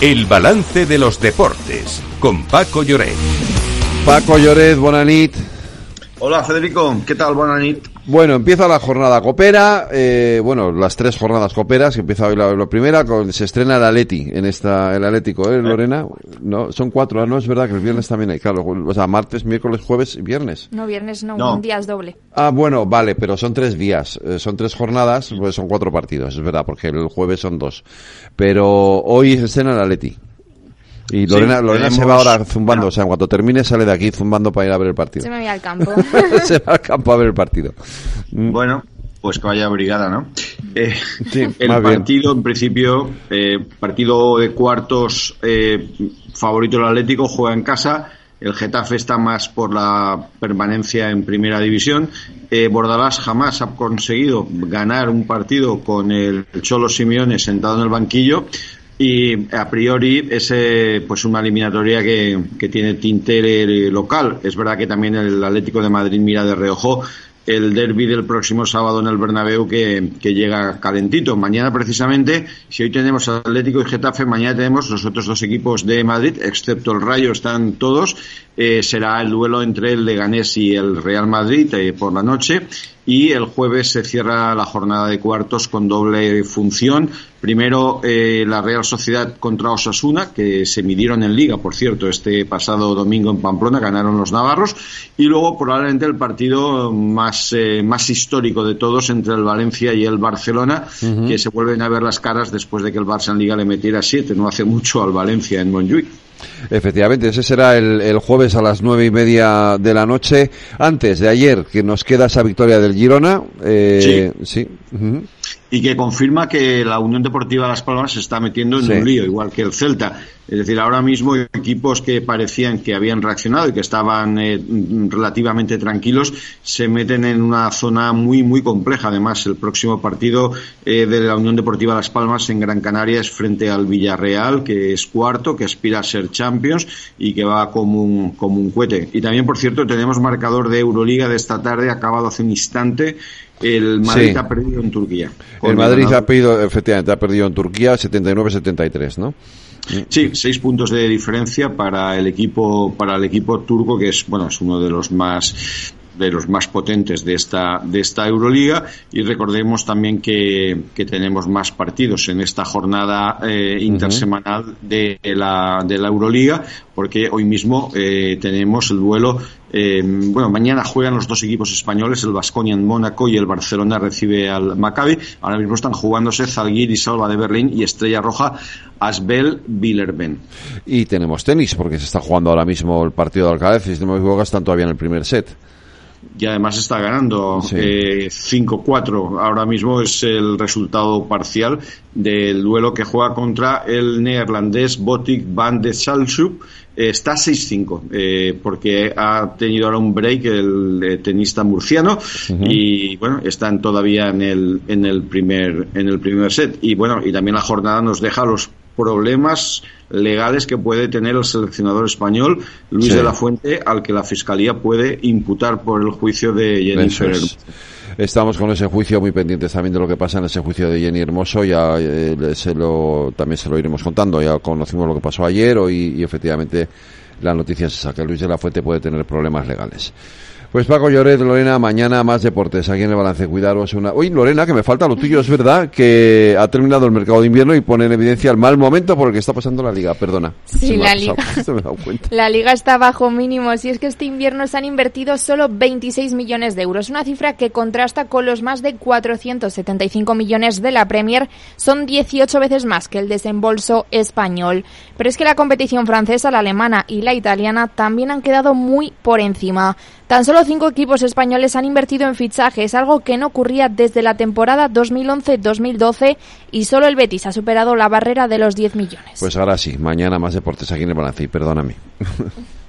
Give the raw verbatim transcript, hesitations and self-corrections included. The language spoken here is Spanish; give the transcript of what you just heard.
El balance de los deportes con Paco Lloret. Paco Lloret, bona nit. Hola Federico, ¿qué tal? Bona nit. Bueno, empieza la jornada copera, eh, bueno, las tres jornadas coperas, que empieza hoy la, la primera, con, se estrena el Atleti, en esta, el Atlético, ¿eh, Lorena? No, son cuatro, no, es verdad que el viernes también hay, claro, o sea, martes, miércoles, jueves y viernes. No, viernes no, no. un día es doble. Ah, bueno, vale, pero son tres días, eh, son tres jornadas, pues son cuatro partidos, es verdad, porque el jueves son dos. Pero hoy se estrena el Atleti. Y Lorena, sí, Lorena tenemos... se va ahora zumbando, o sea, en cuanto termine sale de aquí zumbando para ir a ver el partido. Se me voy al campo. Se va al campo a ver el partido. Bueno, pues que vaya brigada, ¿no? Eh, sí, el partido, bien. En principio, eh, partido de cuartos, eh, favorito del Atlético, juega en casa. El Getafe está más por la permanencia en primera división. Eh, Bordalás jamás ha conseguido ganar un partido con el Cholo Simeone sentado en el banquillo. Y a priori es eh, pues una eliminatoria que, que tiene tinte local. Es verdad que también el Atlético de Madrid mira de reojo el derbi del próximo sábado en el Bernabéu que, que llega calentito. Mañana precisamente, si hoy tenemos Atlético y Getafe, mañana tenemos los otros dos equipos de Madrid, excepto el Rayo, están todos. Eh, será el duelo entre el Leganés y el Real Madrid eh, por la noche. Y el jueves se cierra la jornada de cuartos con doble función. Primero eh, la Real Sociedad contra Osasuna, que se midieron en Liga, por cierto, este pasado domingo en Pamplona, ganaron los navarros. Y luego probablemente el partido más eh, más histórico de todos entre el Valencia y el Barcelona, uh-huh. que se vuelven a ver las caras después de que el Barça en Liga le metiera siete, no hace mucho, al Valencia en Montjuic. Efectivamente, ese será el, el jueves a las nueve y media de la noche. Antes de ayer, que nos queda esa victoria del Girona. Eh, sí. sí. Uh-huh. Y que confirma que la Unión Deportiva Las Palmas se está metiendo en sí. un lío, igual que el Celta. Es decir, ahora mismo equipos que parecían que habían reaccionado y que estaban eh, relativamente tranquilos se meten en una zona muy muy compleja. Además, el próximo partido eh, de la Unión Deportiva Las Palmas en Gran Canaria es frente al Villarreal, que es cuarto, que aspira a ser Champions y que va como un, como un cohete. Y también, por cierto, tenemos marcador de Euroliga de esta tarde, acabado hace un instante. El Madrid sí. ha perdido en Turquía. El Madrid ha perdido, efectivamente, ha perdido en Turquía setenta y nueve a setenta y tres, ¿no? Sí, seis puntos de diferencia para el equipo, para el equipo turco, que es, bueno, es uno de los más de los más potentes de esta de esta Euroliga. Y recordemos también que, que tenemos más partidos en esta jornada eh, intersemanal uh-huh. de la de la Euroliga, porque hoy mismo eh, tenemos el duelo. Eh, bueno, mañana juegan los dos equipos españoles, el Baskonia en Mónaco y el Barcelona recibe al Maccabi. Ahora mismo están jugándose Zalgiris Alba de Berlín y Estrella Roja Asbel Villerben. Y tenemos tenis, porque se está jugando ahora mismo el partido de Alcaraz, y si no me equivoco están todavía en el primer set. Y además está ganando sí. eh, cinco cuatro. Ahora mismo es el resultado parcial del duelo que juega contra el neerlandés Botic van de Salschup. Eh, está seis cinco, eh, porque ha tenido ahora un break el eh, tenista murciano uh-huh. y bueno, están todavía en el en el primer en el primer set. Y bueno, y también la jornada nos deja los problemas legales que puede tener el seleccionador español Luis sí. de la Fuente, al que la Fiscalía puede imputar por el juicio de Jennifer Hermoso. Estamos con ese juicio muy pendientes también de lo que pasa en ese juicio de Jenny Hermoso. Ya eh, se lo, también se lo iremos contando. Ya conocimos lo que pasó ayer hoy, y efectivamente la noticia es esa, que Luis de la Fuente puede tener problemas legales. Pues Paco Lloret, Lorena, mañana más deportes aquí en el Balance. Cuidaros una... Uy, Lorena, que me falta lo tuyo, es verdad que ha terminado el mercado de invierno y pone en evidencia el mal momento por el que está pasando la Liga, perdona. Sí, la Liga. Me he dado cuenta. La Liga está bajo mínimos y es que este invierno se han invertido solo veintiséis millones de euros, una cifra que contrasta con los más de cuatrocientos setenta y cinco millones de la Premier, son dieciocho veces más que el desembolso español. Pero es que la competición francesa, la alemana y la italiana también han quedado muy por encima. Tan solo cinco equipos españoles han invertido en fichajes, algo que no ocurría desde la temporada dos mil once dos mil doce, y solo el Betis ha superado la barrera de los diez millones. Pues ahora sí, mañana más deportes aquí en el Balance, y perdóname.